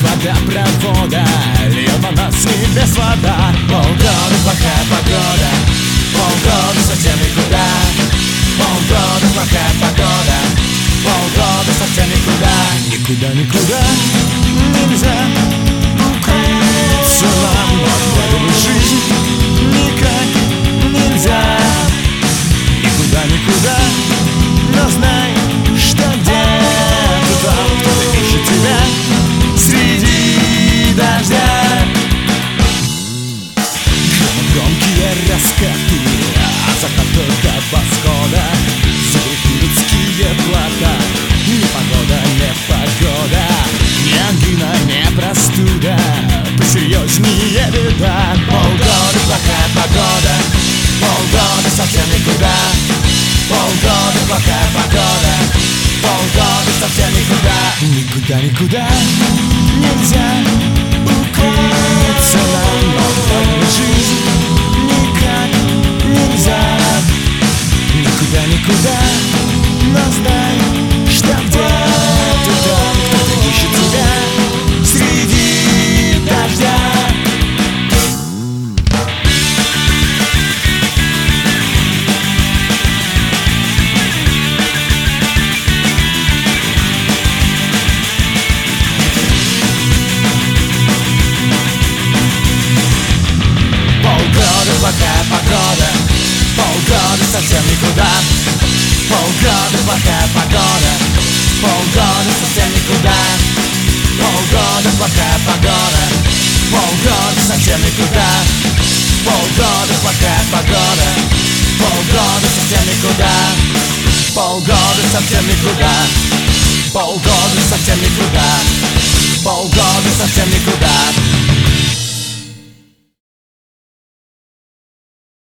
водопровода льет на нас с небес вода. Полгода плохая погода, полгода совсем никуда. Полгода плохая погода, полгода совсем никуда. Никуда нельзя укрыться нам от правил жизни. Никак нельзя, никуда, но знай, что где-то там кто-то ищет тебя среди дождя. Громкие раскаты, а за только восхода за грехи людские плата. Непогода, непогода, не ангина, не простуда, посерьезнее беда. Полгода плохая погода, полгода совсем никуда. Полгода плохая погода, полгода совсем никуда. Никуда нельзя укрыться нам от правил жизни. Никак нельзя, никуда, но знай, что где-то там кто-то ищет тебя среди дождя. Плохая погода, полгода совсем никуда. Полгода плохая погода, полгода совсем никуда. Полгода плохая погода, полгода совсем никуда. Полгода плохая погода, полгода совсем никуда. Полгода совсем никуда. Полгода совсем никуда. Полгода совсем никуда.